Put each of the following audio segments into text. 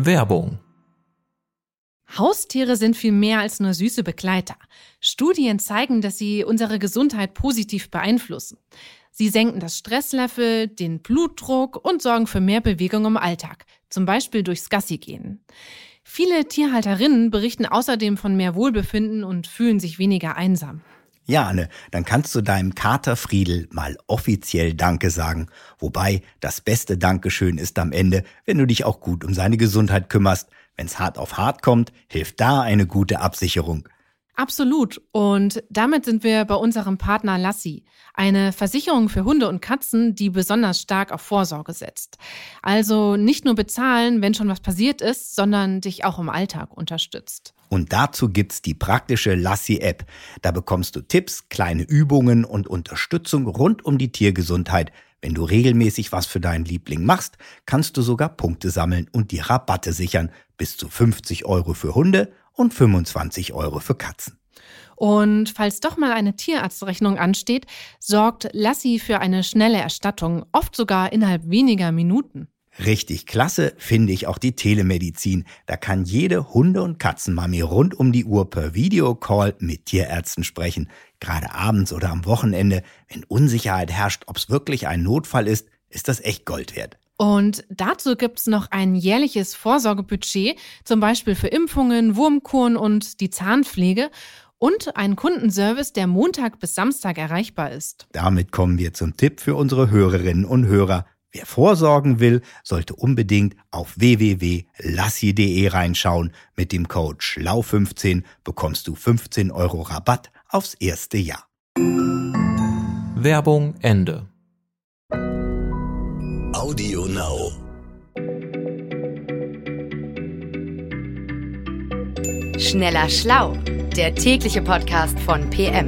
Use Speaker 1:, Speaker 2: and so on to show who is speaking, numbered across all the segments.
Speaker 1: Werbung.
Speaker 2: Haustiere sind viel mehr als nur süße Begleiter. Studien zeigen, dass sie unsere Gesundheit positiv beeinflussen. Sie senken das Stresslevel, den Blutdruck und sorgen für mehr Bewegung im Alltag, zum Beispiel durchs Gassigehen. Viele Tierhalterinnen berichten außerdem von mehr Wohlbefinden und fühlen sich weniger einsam.
Speaker 3: Ja, Anne, dann kannst du deinem Kater Friedel mal offiziell Danke sagen. Wobei, das beste Dankeschön ist am Ende, wenn du dich auch gut um seine Gesundheit kümmerst. Wenn's hart auf hart kommt, hilft da eine gute Absicherung.
Speaker 2: Absolut. Und damit sind wir bei unserem Partner Lassi, eine Versicherung für Hunde und Katzen, die besonders stark auf Vorsorge setzt. Also nicht nur bezahlen, wenn schon was passiert ist, sondern dich auch im Alltag unterstützt.
Speaker 3: Und dazu gibt's die praktische Lassi-App. Da bekommst du Tipps, kleine Übungen und Unterstützung rund um die Tiergesundheit. Wenn du regelmäßig was für deinen Liebling machst, kannst du sogar Punkte sammeln und die Rabatte sichern. Bis zu 50 € für Hunde und 25 € für Katzen.
Speaker 2: Und falls doch mal eine Tierarztrechnung ansteht, sorgt Lassi für eine schnelle Erstattung, oft sogar innerhalb weniger Minuten.
Speaker 3: Richtig klasse finde ich auch die Telemedizin. Da kann jede Hunde- und Katzenmami rund um die Uhr per Videocall mit Tierärzten sprechen. Gerade abends oder am Wochenende, wenn Unsicherheit herrscht, ob es wirklich ein Notfall ist das echt Gold wert.
Speaker 2: Und dazu gibt's noch ein jährliches Vorsorgebudget, zum Beispiel für Impfungen, Wurmkuren und die Zahnpflege und einen Kundenservice, der Montag bis Samstag erreichbar ist.
Speaker 3: Damit kommen wir zum Tipp für unsere Hörerinnen und Hörer. Wer vorsorgen will, sollte unbedingt auf www.lassi.de reinschauen. Mit dem Code SCHLAU15 bekommst du 15 € Rabatt aufs erste Jahr.
Speaker 1: Werbung Ende.
Speaker 4: Audio Now.
Speaker 5: Schneller Schlau, der tägliche Podcast von PM.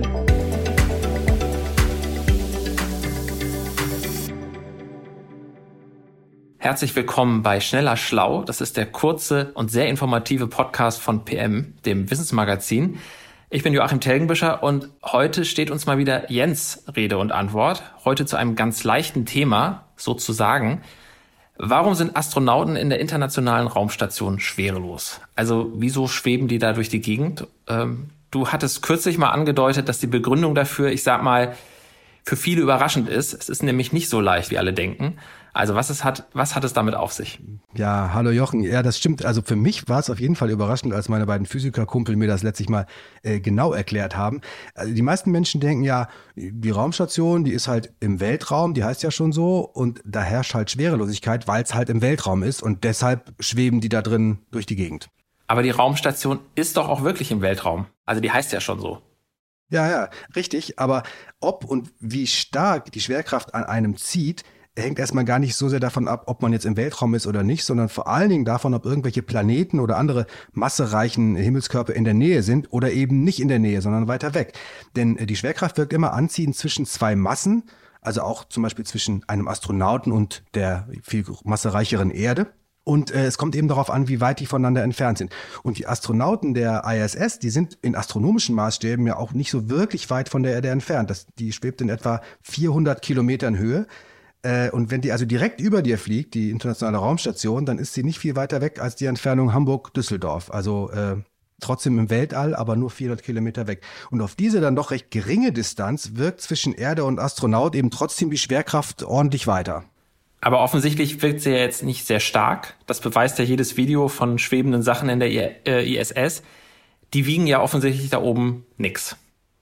Speaker 1: Herzlich willkommen bei Schneller Schlau. Das ist der kurze und sehr informative Podcast von PM, dem Wissensmagazin. Ich bin Joachim Telgenbüscher und heute steht uns mal wieder Jens Rede und Antwort. Heute zu einem ganz leichten Thema, sozusagen. Warum sind Astronauten in der Internationalen Raumstation schwerelos? Also wieso schweben die da durch die Gegend? Du hattest kürzlich mal angedeutet, dass die Begründung dafür, ich sag mal, für viele überraschend ist. Es ist nämlich nicht so leicht, wie alle denken. Also was hat es damit auf sich?
Speaker 6: Ja, hallo Jochen. Ja, das stimmt. Also für mich war es auf jeden Fall überraschend, als meine beiden Physikerkumpel mir das letztlich mal genau erklärt haben. Also die meisten Menschen denken ja, die Raumstation, die ist halt im Weltraum, die heißt ja schon so, und da herrscht halt Schwerelosigkeit, weil es halt im Weltraum ist und deshalb schweben die da drin durch die Gegend.
Speaker 1: Aber die Raumstation ist doch auch wirklich im Weltraum. Also die heißt ja schon so.
Speaker 6: Ja, richtig. Aber ob und wie stark die Schwerkraft an einem zieht, hängt erstmal gar nicht so sehr davon ab, ob man jetzt im Weltraum ist oder nicht, sondern vor allen Dingen davon, ob irgendwelche Planeten oder andere massereichen Himmelskörper in der Nähe sind oder eben nicht in der Nähe, sondern weiter weg. Denn die Schwerkraft wirkt immer anziehend zwischen zwei Massen, also auch zum Beispiel zwischen einem Astronauten und der viel massereicheren Erde. Und es kommt eben darauf an, wie weit die voneinander entfernt sind. Und die Astronauten der ISS, die sind in astronomischen Maßstäben ja auch nicht so wirklich weit von der Erde entfernt. Die schwebt in etwa 400 Kilometern Höhe. Und wenn die also direkt über dir fliegt, die internationale Raumstation, dann ist sie nicht viel weiter weg als die Entfernung Hamburg-Düsseldorf. Also trotzdem im Weltall, aber nur 400 Kilometer weg. Und auf diese dann doch recht geringe Distanz wirkt zwischen Erde und Astronaut eben trotzdem die Schwerkraft ordentlich weiter.
Speaker 1: Aber offensichtlich wirkt sie ja jetzt nicht sehr stark. Das beweist ja jedes Video von schwebenden Sachen in der ISS. Die wiegen ja offensichtlich da oben nix.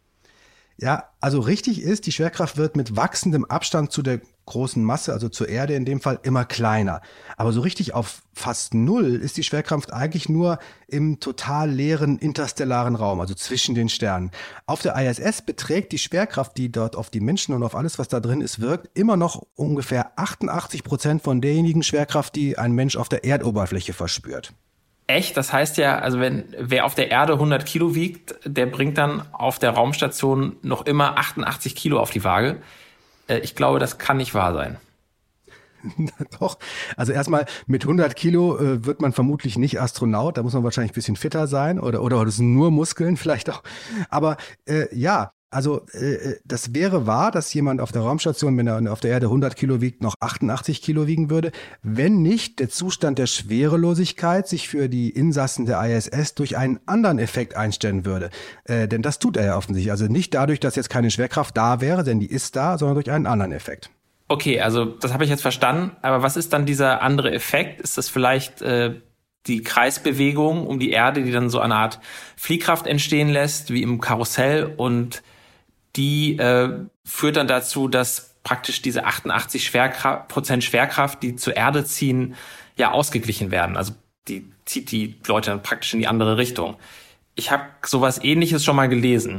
Speaker 6: Ja, also richtig ist, die Schwerkraft wird mit wachsendem Abstand zu der großen Masse, also zur Erde in dem Fall, immer kleiner. Aber so richtig auf fast null ist die Schwerkraft eigentlich nur im total leeren interstellaren Raum, also zwischen den Sternen. Auf der ISS beträgt die Schwerkraft, die dort auf die Menschen und auf alles, was da drin ist, wirkt, immer noch ungefähr 88% von derjenigen Schwerkraft, die ein Mensch auf der Erdoberfläche verspürt.
Speaker 1: Echt? Das heißt ja, also wer auf der Erde 100 Kilo wiegt, der bringt dann auf der Raumstation noch immer 88 Kilo auf die Waage. Ich glaube, das kann nicht wahr sein.
Speaker 6: Doch, also erstmal mit 100 Kilo wird man vermutlich nicht Astronaut, da muss man wahrscheinlich ein bisschen fitter sein oder das sind nur Muskeln vielleicht auch. Aber ja, Also das wäre wahr, dass jemand auf der Raumstation, wenn er auf der Erde 100 Kilo wiegt, noch 88 Kilo wiegen würde, wenn nicht der Zustand der Schwerelosigkeit sich für die Insassen der ISS durch einen anderen Effekt einstellen würde. Denn das tut er ja offensichtlich. Also nicht dadurch, dass jetzt keine Schwerkraft da wäre, denn die ist da, sondern durch einen anderen Effekt.
Speaker 1: Okay, also das habe ich jetzt verstanden. Aber was ist dann dieser andere Effekt? Ist das vielleicht die Kreisbewegung um die Erde, die dann so eine Art Fliehkraft entstehen lässt, wie im Karussell, und die führt dann dazu, dass praktisch diese 88% Schwerkraft, die zur Erde ziehen, ja ausgeglichen werden. Also die zieht die Leute dann praktisch in die andere Richtung. Ich habe sowas Ähnliches schon mal gelesen.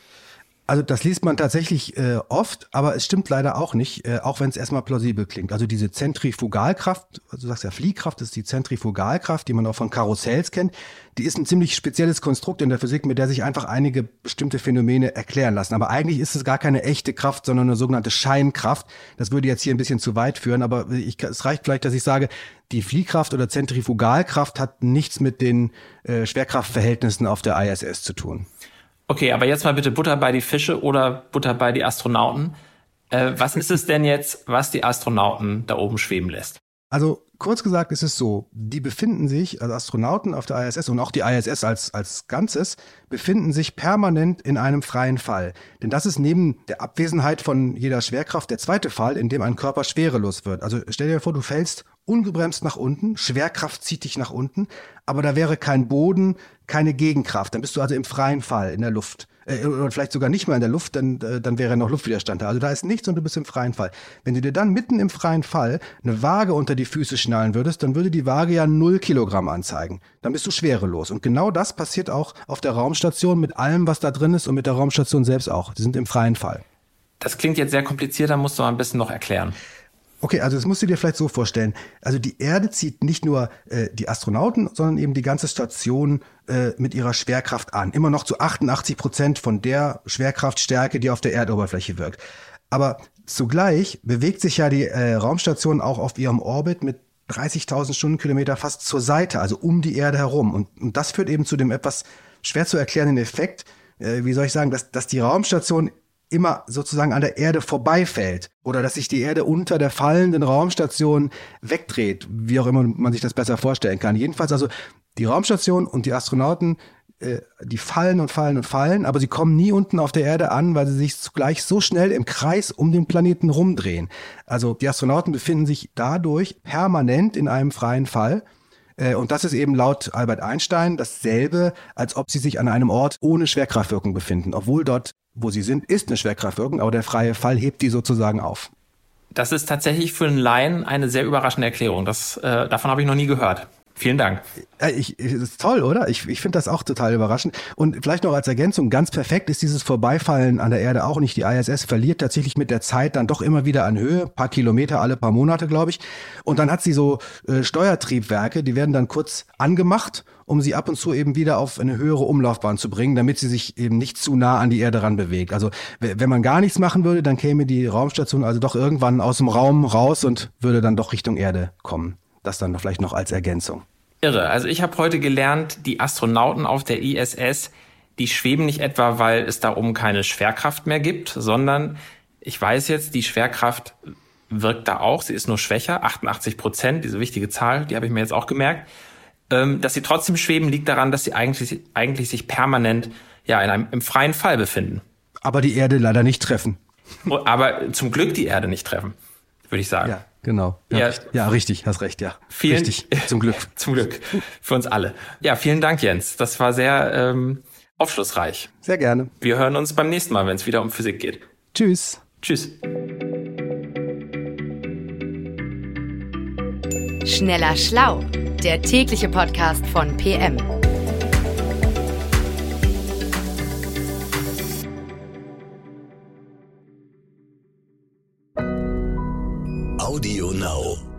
Speaker 6: Also das liest man tatsächlich oft, aber es stimmt leider auch nicht, auch wenn es erstmal plausibel klingt. Also diese Zentrifugalkraft, also du sagst ja Fliehkraft, das ist die Zentrifugalkraft, die man auch von Karussells kennt, die ist ein ziemlich spezielles Konstrukt in der Physik, mit der sich einfach einige bestimmte Phänomene erklären lassen. Aber eigentlich ist es gar keine echte Kraft, sondern eine sogenannte Scheinkraft. Das würde jetzt hier ein bisschen zu weit führen, aber es reicht vielleicht, dass ich sage, die Fliehkraft oder Zentrifugalkraft hat nichts mit den Schwerkraftverhältnissen auf der ISS zu tun.
Speaker 1: Okay, aber jetzt mal bitte Butter bei die Fische oder Butter bei die Astronauten. Was ist es denn jetzt, was die Astronauten da oben schweben lässt?
Speaker 6: Also kurz gesagt ist es so, die befinden sich, also Astronauten auf der ISS und auch die ISS als Ganzes, befinden sich permanent in einem freien Fall. Denn das ist neben der Abwesenheit von jeder Schwerkraft der zweite Fall, in dem ein Körper schwerelos wird. Also stell dir vor, du fällst ungebremst nach unten, Schwerkraft zieht dich nach unten, aber da wäre kein Boden, keine Gegenkraft. Dann bist du also im freien Fall in der Luft. Oder vielleicht sogar nicht mehr in der Luft, dann wäre noch Luftwiderstand da. Also da ist nichts und du bist im freien Fall. Wenn du dir dann mitten im freien Fall eine Waage unter die Füße schnallen würdest, dann würde die Waage ja 0 Kilogramm anzeigen. Dann bist du schwerelos. Und genau das passiert auch auf der Raumstation mit allem, was da drin ist, und mit der Raumstation selbst auch. Die sind im freien Fall.
Speaker 1: Das klingt jetzt sehr kompliziert, da musst du mal ein bisschen noch erklären.
Speaker 6: Okay, also das musst du dir vielleicht so vorstellen. Also die Erde zieht nicht nur die Astronauten, sondern eben die ganze Station mit ihrer Schwerkraft an. Immer noch zu 88% von der Schwerkraftstärke, die auf der Erdoberfläche wirkt. Aber zugleich bewegt sich ja die Raumstation auch auf ihrem Orbit mit 30.000 Stundenkilometer fast zur Seite, also um die Erde herum. Und das führt eben zu dem etwas schwer zu erklärenden Effekt, wie soll ich sagen, dass die Raumstation immer sozusagen an der Erde vorbeifällt oder dass sich die Erde unter der fallenden Raumstation wegdreht, wie auch immer man sich das besser vorstellen kann. Jedenfalls also die Raumstation und die Astronauten, die fallen und fallen und fallen, aber sie kommen nie unten auf der Erde an, weil sie sich zugleich so schnell im Kreis um den Planeten rumdrehen. Also die Astronauten befinden sich dadurch permanent in einem freien Fall. Und das ist eben laut Albert Einstein dasselbe, als ob sie sich an einem Ort ohne Schwerkraftwirkung befinden, obwohl dort, wo sie sind, ist eine Schwerkraftwirkung, aber der freie Fall hebt die sozusagen auf.
Speaker 1: Das ist tatsächlich für einen Laien eine sehr überraschende Erklärung. Davon habe ich noch nie gehört. Vielen Dank.
Speaker 6: Das ist toll, oder? Ich finde das auch total überraschend. Und vielleicht noch als Ergänzung, ganz perfekt ist dieses Vorbeifallen an der Erde auch nicht. Die ISS verliert tatsächlich mit der Zeit dann doch immer wieder an Höhe, paar Kilometer alle paar Monate, glaube ich. Und dann hat sie so Steuertriebwerke, die werden dann kurz angemacht, um sie ab und zu eben wieder auf eine höhere Umlaufbahn zu bringen, damit sie sich eben nicht zu nah an die Erde ran bewegt. Also wenn man gar nichts machen würde, dann käme die Raumstation also doch irgendwann aus dem Raum raus und würde dann doch Richtung Erde kommen. Das dann vielleicht noch als Ergänzung.
Speaker 1: Irre. Also ich habe heute gelernt, die Astronauten auf der ISS, die schweben nicht etwa, weil es da oben keine Schwerkraft mehr gibt, sondern ich weiß jetzt, die Schwerkraft wirkt da auch. Sie ist nur schwächer, 88%, diese wichtige Zahl, die habe ich mir jetzt auch gemerkt. Dass sie trotzdem schweben, liegt daran, dass sie eigentlich sich permanent im freien Fall befinden.
Speaker 6: Aber die Erde leider nicht treffen.
Speaker 1: Aber zum Glück die Erde nicht treffen, würde ich sagen.
Speaker 6: Ja. Genau. Ja, richtig, hast recht, ja. Richtig, zum Glück.
Speaker 1: Zum Glück. Für uns alle. Ja, vielen Dank, Jens. Das war sehr aufschlussreich.
Speaker 6: Sehr gerne.
Speaker 1: Wir hören uns beim nächsten Mal, wenn es wieder um Physik geht.
Speaker 6: Tschüss.
Speaker 1: Tschüss.
Speaker 5: Schneller Schlau, der tägliche Podcast von PM.
Speaker 4: Audio Now.